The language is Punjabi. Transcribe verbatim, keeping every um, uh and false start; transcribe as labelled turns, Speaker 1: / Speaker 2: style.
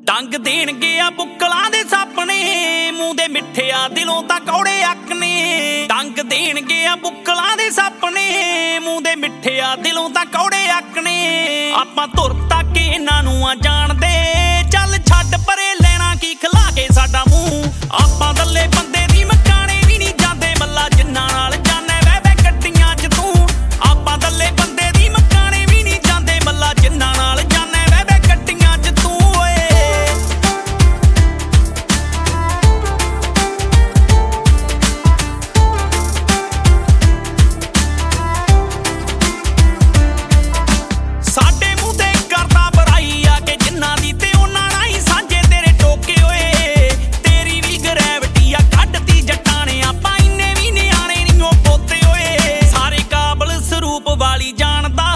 Speaker 1: ਡੰਗ ਦੇਣਗੇ ਆ ਬੁੱਕਲਾਂ ਦੇ ਸਾਪਣੇ ਮੂੰਹ ਦੇ ਮਿੱਠੇ ਆ ਦਿਲੋਂ ਤਾਂ ਕੌੜੇ ਅੱਕ ਨੇ ਡੰਗ ਦੇਣਗੇ ਆ ਬੁੱਕਲਾਂ ਦੇ ਸਾਪਣੇ ਮੂੰਹ ਦੇ ਮਿੱਠੇ ਆ ਦਿਲੋਂ ਤਾਂ ਕੌੜੇ ਅੱਕ ਨੇ ਆਪਾਂ ਧੁਰ ਤੱਕ ਇਹਨਾਂ ਨੂੰ ਆ ਜਾਣਦੇ ਚੱਲ ਛੱਡ ਪਰੇ ਲੈਣਾ ਕੀ ਖਿਲਾ ਕੇ ਸਾਡਾ ਮੂੰਹ ਆਪਾਂ ਦੱਲੇ ਬੰਦੇ ਦੀ ਮਕਾਣੇ ਵੀ ਨਹੀਂ ਜਾਂਦੇ ਮੱਲਾ ਜਿੰਨਾਂ ਨਾਲ ਜਾਣੇ ਵਹਿ ਵਹਿ ਗੱਡੀਆਂ 'ਚ ਤੂੰ ਆਪਾਂ ਦੱਲੇ ਬੰਦੇ ਦੀ ਮਕਾਣੇ ਵੀ ਨਹੀਂ ਜਾਂਦੇ ਮੱਲਾ ਜਿੰਨਾਂ ਨਾਲ ਜਾਣੇ ਵਹਿ ਵਹਿ ਗੱਡੀਆਂ 'ਚ ਤੂੰ ਓਏ ਸਾਡੇ ਮੂੰਹ ਤੇ ਕਰਦਾ ਬੁਰਾਈ ਆ ਕੇ ਜਿੰਨਾਂ ਦੀ ਤੇ ਉਹਨਾਂ ਨਾਲ ਹੀ ਸਾਂਝੇ ਤੇਰੇ ਟੋਕੇ ਓਏ ਤੇਰੀ ਵੀ ਗ੍ਰੈਵਿਟੀ ਆ ਕੱਢਤੀ ਜੱਟਾਂ ਨੇ ਆਪਾਂ ਇੰਨੇ ਵੀ ਨਿਆਣੇ ਨੀ ਓ ਪੋਤੇ ਓਏ ਸਾਰੇ ਕਾਬਲ ਸਰੂਪ ਵਾਲੀ ਜਾਣਦਾ